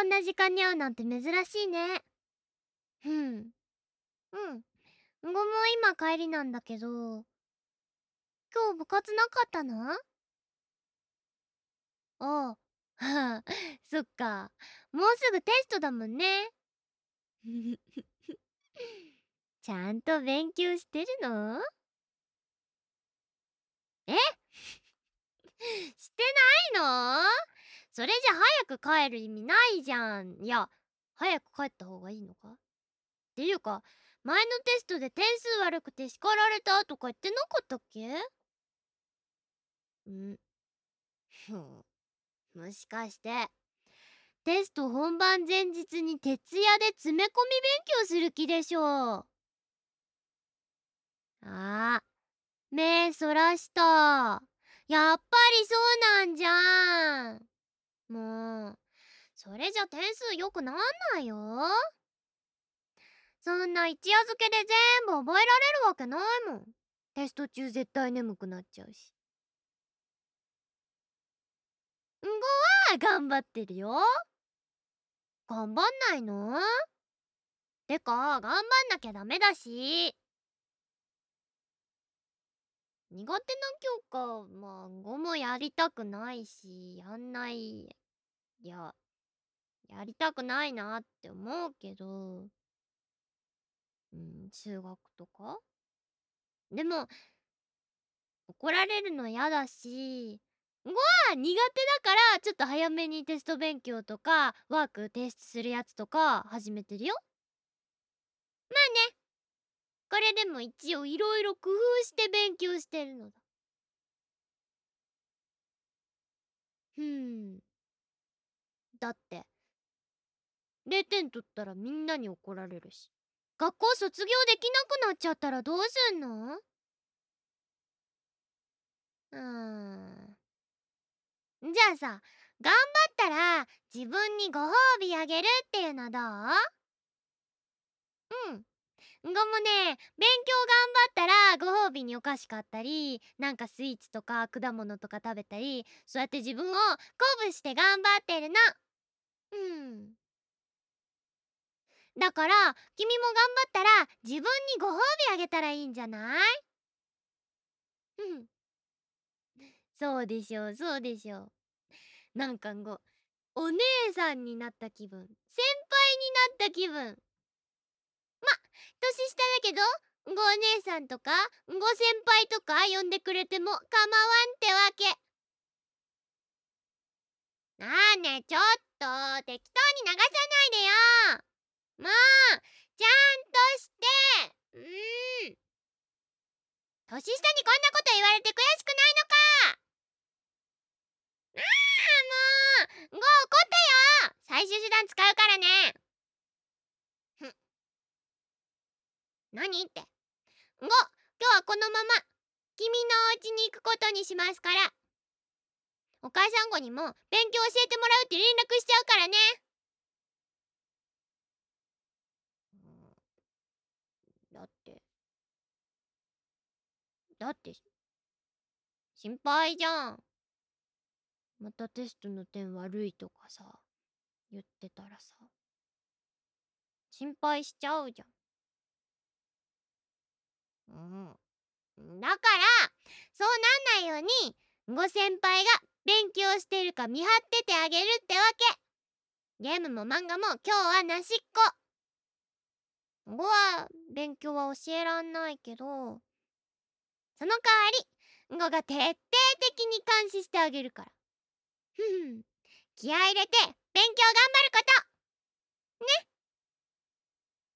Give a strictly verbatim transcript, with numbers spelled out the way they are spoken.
んな時間に会うなんて珍しいね。ふん。うん。んごも今帰りなんだけど、今日部活なかったの？ああ、はあ、そっか。もうすぐテストだもんね。ちゃんと勉強してるの？え？してないの？それじゃ早く帰る意味ないじゃん。いや、早く帰った方がいいのか？っていうか、前のテストで点数悪くて叱られたとか言ってなかったっけ？ん、ふん、もしかして、テスト本番前日に徹夜で詰め込み勉強する気でしょ。あー、目そらした。やっぱりそうなんじゃん。もう、それじゃ点数良くなんないよ。そんな一夜漬けで全部覚えられるわけないもん。テスト中絶対眠くなっちゃうし。んごは頑張ってるよ。頑張んないの？てか、頑張んなきゃダメだし。苦手な教科、まあ、ごもやりたくないし、やんない。いや、やりたくないなって思うけど、うん、数学とかでも、怒られるの嫌だし、ごは苦手だから、ちょっと早めにテスト勉強とか、ワーク提出するやつとか始めてるよ。まあね、これでも一応いろいろ工夫して勉強してるのだ。ふーん。だって、れいてん取ったらみんなに怒られるし。学校卒業できなくなっちゃったらどうすんの？うーん。じゃあさ、頑張ったら自分にご褒美あげるっていうのどう？うん。んごもね、勉強頑張ったらご褒美にお菓子買ったり、なんかスイーツとか果物とか食べたり、そうやって自分を鼓舞して頑張ってるの。うん。だから、君も頑張ったら自分にご褒美あげたらいいんじゃない？うん。そうでしょう、そうでしょう。なんかご、お姉さんになった気分、先輩になった気分。ま、年下だけど、ごお姉さんとか、ご先輩とか呼んでくれても構わんってわけ。なあね、ちょっと、適当に流さないでよ。もう、ちゃんとして。うーん。年下にこんなこと言われて悔しくないのか。ああ、もう、ご怒ってよ。最終手段使うからね。ふん。何って。ご、今日はこのまま、君のお家に行くことにしますから。お母さんごにも勉強教えてもらうって連絡しちゃうからね。うん、だって、だって、心配じゃん。またテストの点悪いとかさ、言ってたらさ、心配しちゃうじゃん。うん。だから、そうなんないように、ご先輩が勉強してるか見張っててあげるってわけ。ゲームも漫画も今日はなしっこ。ごは勉強は教えらんないけど、その代わり、ごが徹底的に監視してあげるから。ふふん。気合い入れて勉強頑張ることね。